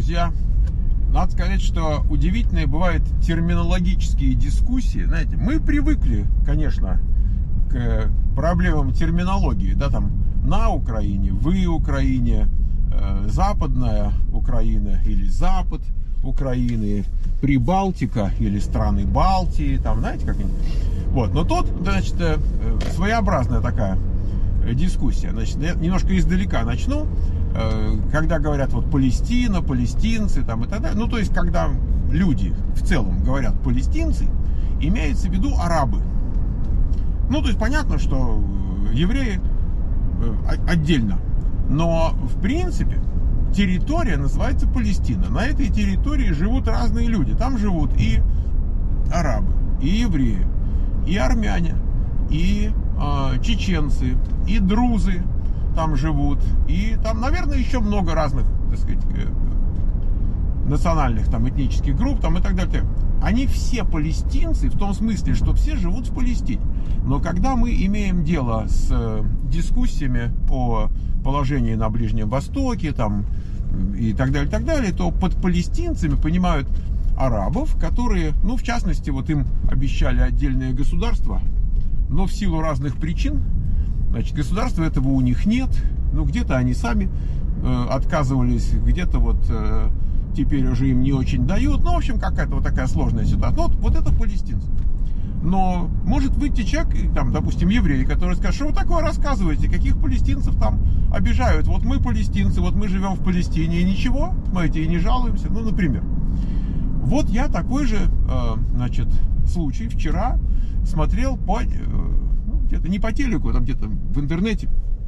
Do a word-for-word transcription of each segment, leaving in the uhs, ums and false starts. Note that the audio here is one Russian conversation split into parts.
друзья. Надо сказать, что удивительные бывают терминологические дискуссии. Знаете, мы привыкли, конечно, к проблемам терминологии, да, там на Украине, вы Украине, э, западная Украина или запад Украины, Прибалтика или страны Балтии, там, знаете, как-нибудь. Вот, но тут, значит, э, своеобразная такая дискуссия. Значит, я немножко издалека начну. Когда говорят вот Палестина, палестинцы там и так далее, ну то есть когда люди в целом говорят палестинцы, имеется в виду арабы. Ну то есть понятно, что евреи отдельно, но в принципе территория называется Палестина. На этой территории живут разные люди. Там живут и арабы, и евреи, и армяне, и э, чеченцы, и друзы там живут, и там, наверное, еще много разных, так сказать, национальных, там, этнических групп, там, и так далее. Они все палестинцы, в том смысле, что все живут в Палестине. Но когда мы имеем дело с дискуссиями о положении на Ближнем Востоке, там, и так далее, и так далее, то под палестинцами понимают арабов, которые, ну, в частности, вот им обещали отдельное государство, но в силу разных причин, значит, государства этого у них нет. Ну, где-то они сами э, отказывались, где-то вот э, теперь уже им не очень дают. Ну, в общем, какая-то вот такая сложная ситуация. Ну, вот, вот это палестинцы. Но может выйти человек, там, допустим, еврей, который скажет, что вы такое рассказываете, каких палестинцев там обижают. Вот мы палестинцы, вот мы живем в Палестине, и ничего, смотрите, и не жалуемся. Ну, например. Вот я такой же, э, значит, случай вчера смотрел по... Э, где-то не по телеку, там где-то в интернете,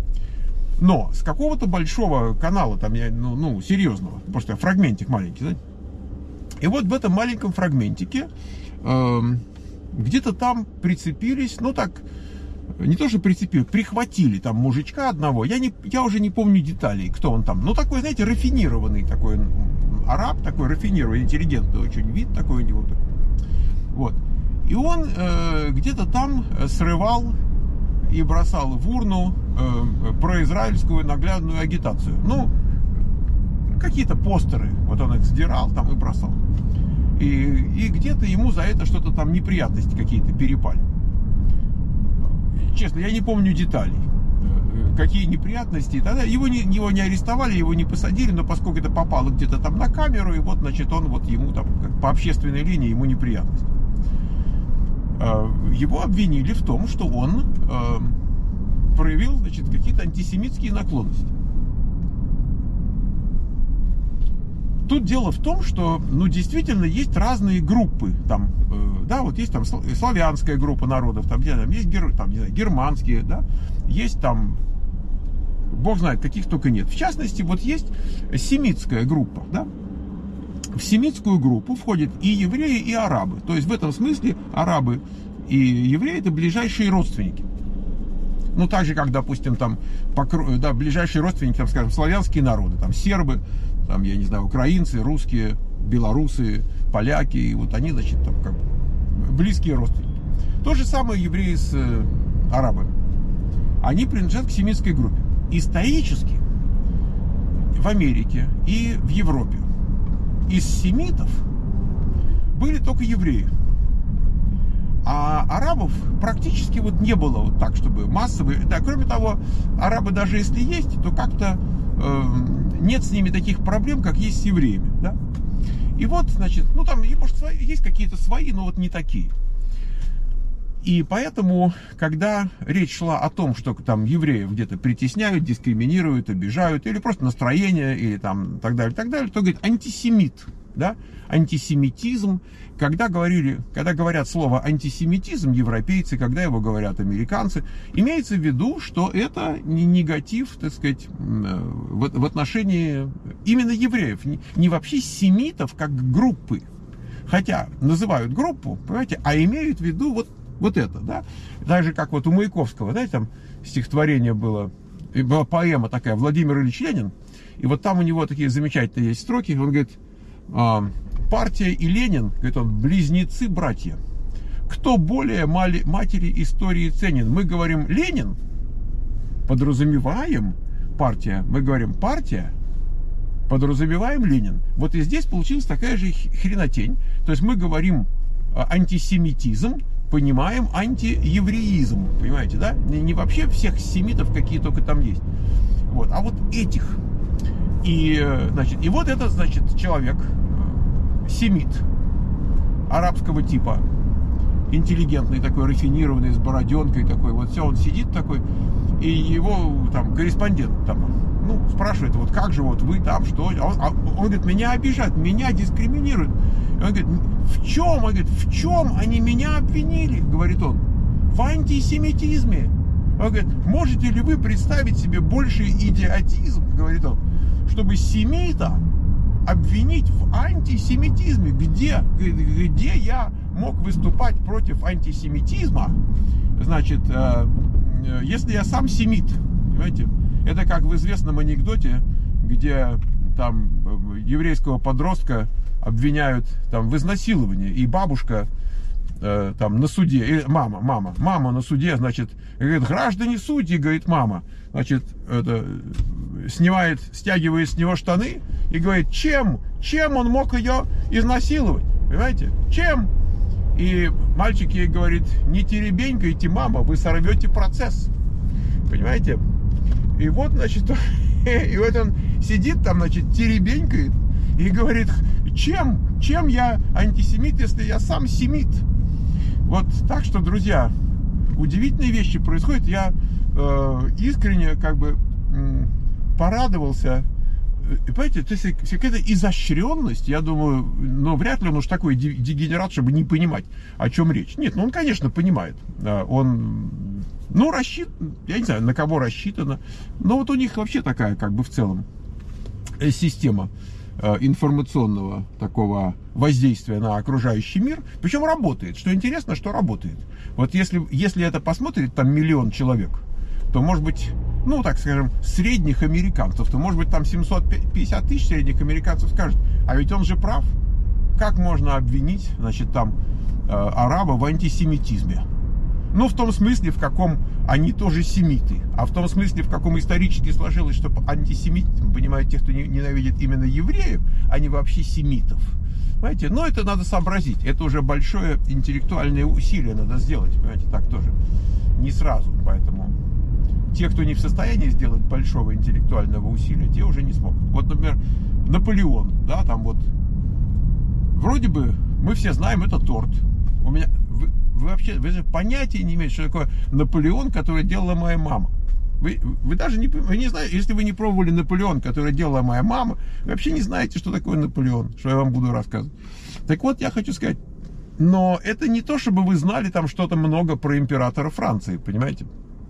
но с какого-то большого канала, там я, ну, ну серьезного, просто фрагментик маленький, знаете? И вот в этом маленьком фрагментике э, где-то там прицепились, ну так, не то что прицепили, прихватили там мужичка одного, я, не, я уже не помню деталей, кто он там, ну такой, знаете, рафинированный такой араб, такой рафинированный, интеллигентный очень вид такой у него, такой. Вот. И он э, где-то там срывал и бросал в урну э, произраильскую наглядную агитацию. Ну, какие-то постеры, вот он их сдирал там и бросал. И, и где-то ему за это что-то там неприятности какие-то перепали. Честно, я не помню деталей. Какие неприятности и так далее. Его не, его не арестовали, его не посадили, но поскольку это попало где-то там на камеру, и вот, значит, он вот ему там по общественной линии ему неприятности. Его обвинили в том, что он э, проявил, значит, какие-то антисемитские наклонности. Тут дело в том, что, ну, действительно, есть разные группы. Там, э, да, вот есть там славянская группа народов, там, где там есть гер, там, не знаю, германские, да, есть там, бог знает, каких только нет. В частности, вот есть семитская группа, да. В семитскую группу входят и евреи, и арабы. То есть в этом смысле арабы и евреи — это ближайшие родственники. Ну, так же, как, допустим, там, да, ближайшие родственники, там, скажем, славянские народы, там, сербы, там, я не знаю, украинцы, русские, белорусы, поляки, и вот они, значит, там, как близкие родственники. То же самое евреи с э, арабами. Они принадлежат к семитской группе. Исторически в Америке и в Европе из семитов были только евреи. А арабов практически вот не было вот так, чтобы массовые. Да, кроме того, арабы даже если есть, то как-то э, нет с ними таких проблем, как есть с евреями. Да? И вот, значит, ну там, может, есть какие-то свои, но вот не такие. И поэтому, когда речь шла о том, что там евреев где-то притесняют, дискриминируют, обижают, или просто настроение, или там так далее, так далее, то говорит антисемит, да, антисемитизм. Когда говорили, когда говорят слово антисемитизм европейцы, когда его говорят американцы, имеется в виду, что это не негатив, так сказать, в, в отношении именно евреев, не, не вообще семитов как группы, хотя называют группу, понимаете, а имеют в виду вот Вот это, да, так же, как вот у Маяковского, знаете, там стихотворение было, была поэма такая «Владимир Ильич Ленин», и вот там у него такие замечательные есть строки, он говорит, партия и Ленин, говорит он, близнецы-братья, кто более матери истории ценен? Мы говорим Ленин, подразумеваем партия, мы говорим партия, подразумеваем Ленин. Вот и здесь получилась такая же хренотень. То есть мы говорим антисемитизм, понимаем антиевреизм, понимаете, да? Не, не вообще всех семитов, какие только там есть. Вот, а вот этих. И, значит, и вот это, значит, человек, семит, арабского типа, интеллигентный такой, рафинированный, с бороденкой такой, вот все, он сидит такой, и его там корреспондент там, ну, спрашивает, вот как же вот вы там, что, а он, а он говорит, меня обижают, меня дискриминируют. И он говорит, в чем, он говорит, в чем они меня обвинили, говорит он, в антисемитизме. Он говорит, можете ли вы представить себе больший идиотизм, говорит он, чтобы семита обвинить в антисемитизме? Где, где я мог выступать против антисемитизма? Значит, если я сам семит, понимаете, это как в известном анекдоте, где там еврейского подростка обвиняют там в изнасиловании, и бабушка э, там на суде, или мама, мама, мама на суде, значит, говорит, граждане судьи, говорит мама, значит, это, снимает, стягивает с него штаны и говорит, чем, чем он мог ее изнасиловать, понимаете, чем? И мальчик ей говорит, не теребенькайте, мама, вы сорвете процесс, понимаете? И вот, значит, и вот он сидит там, значит, теребенькает и говорит, чем, чем я антисемит, если я сам семит? Вот так что, друзья, удивительные вещи происходят. Я э, искренне как бы э, порадовался. И, понимаете, то есть какая-то изощренность, я думаю, но вряд ли он уж такой дегенерат, чтобы не понимать, о чем речь. Нет, ну он, конечно, понимает. Он, ну, рассчитан, я не знаю, на кого рассчитано. Но вот у них вообще такая, как бы в целом, система информационного такого воздействия на окружающий мир, причем работает. Что интересно, что работает. Вот если, если это посмотрит там миллион человек, то, может быть, ну, так скажем, средних американцев, то, может быть, там семьсот пятьдесят тысяч средних американцев скажут, а ведь он же прав. Как можно обвинить, значит, там, э, араба в антисемитизме? Ну, в том смысле, в каком они тоже семиты, а в том смысле, в каком исторически сложилось, что антисемит, понимаете, те, кто ненавидит именно евреев, а не вообще семитов. Понимаете, но это надо сообразить, это уже большое интеллектуальное усилие надо сделать, понимаете, так тоже, не сразу, поэтому те, кто не в состоянии сделать большого интеллектуального усилия, те уже не смогут. Вот, например, Наполеон, да, там вот, вроде бы мы все знаем, это торт. У меня, вы, вы вообще, вы же понятия не имеете, что такое Наполеон, который делала моя мама. Вы, вы даже не, вы не знаете, если вы не пробовали Наполеон, который делала моя мама, вы вообще не знаете, что такое Наполеон, что я вам буду рассказывать. Так вот, я хочу сказать, но это не то, чтобы вы знали там что-то много про императора Франции, понимаете?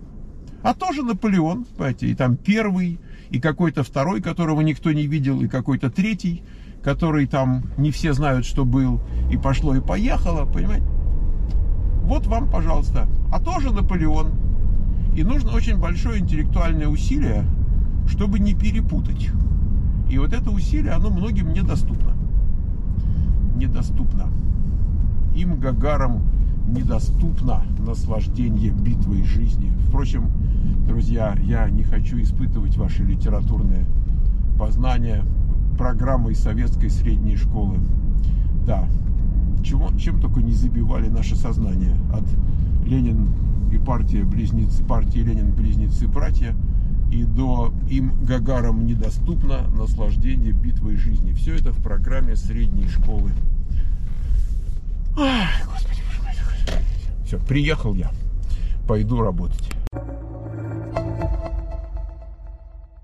А тоже Наполеон, понимаете, и там первый, и какой-то второй, которого никто не видел, и какой-то третий, который там не все знают, что был, и пошло, и поехало, понимаете? Вот вам, пожалуйста. А тоже Наполеон. И нужно очень большое интеллектуальное усилие, чтобы не перепутать. И вот это усилие, оно многим недоступно. Недоступно. Им, гагарам, недоступно наслаждение битвой жизни. Впрочем, друзья, я не хочу испытывать ваши литературные познания программой советской средней школы. Да, чего, чем только не забивали наше сознание. От Ленин и партия близнецы, партии Ленин близнецы братья, и до им, гагарам, недоступно наслаждение битвой жизни. Все это в программе средней школы. Ах, Господи, боже мой. Все, приехал я. Пойду работать.